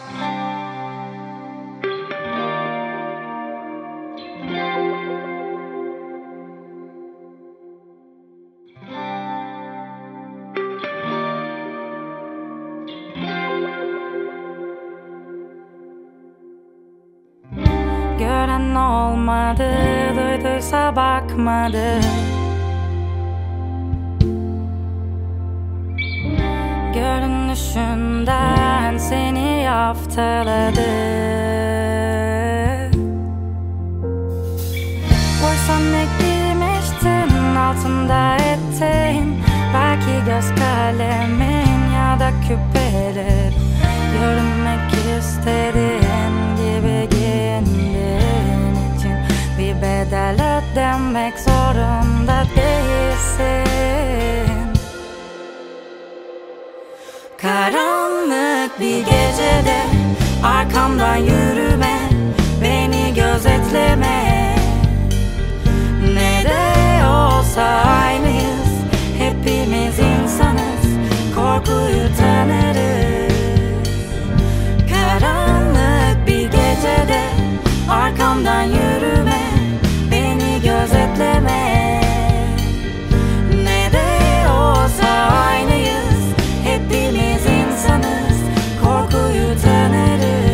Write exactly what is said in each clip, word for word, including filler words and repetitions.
Gören olmadı, duyduysa bakmadı. Görünüşünden seni yaftaladı. Oysa ne giymiştin altında eteğin, belki göz kalemin ya da küpeler. Görünmek istediğin gibi giyindiğin için bir bedel ödemek zorunda değilsin. Karanlık bir gecede arkamdan yürüme, beni gözetleme. Ne de olsa aynıyız, hepimiz insanız, korkuyu tanırız. Karanlık bir gecede arkamdan yürüme, beni gözetleme. Ne de olsa aynıyız, hepimiz insanız, korkuyu tanırız.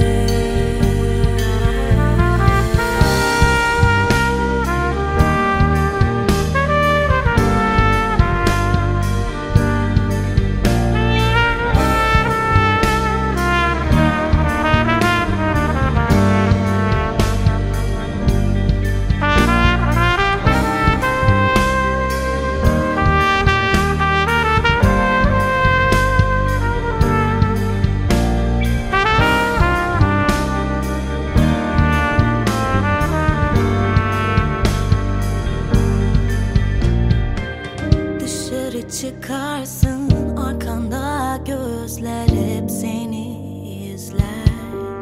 Çıkarsın, arkanda gözler hep seni izler.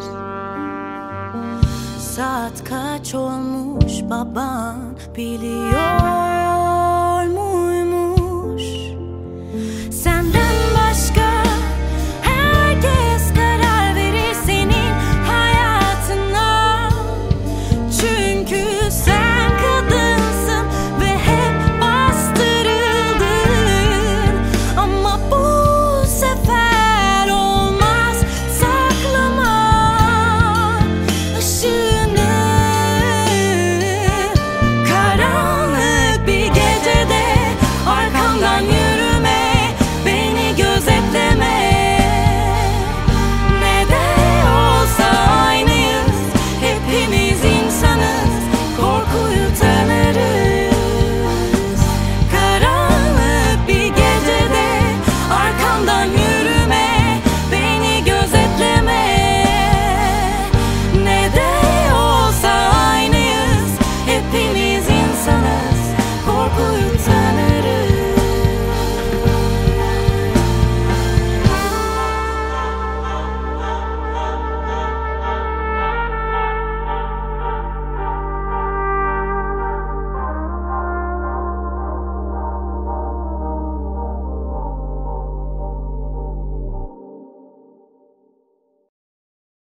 Saat kaç olmuş baban biliyor.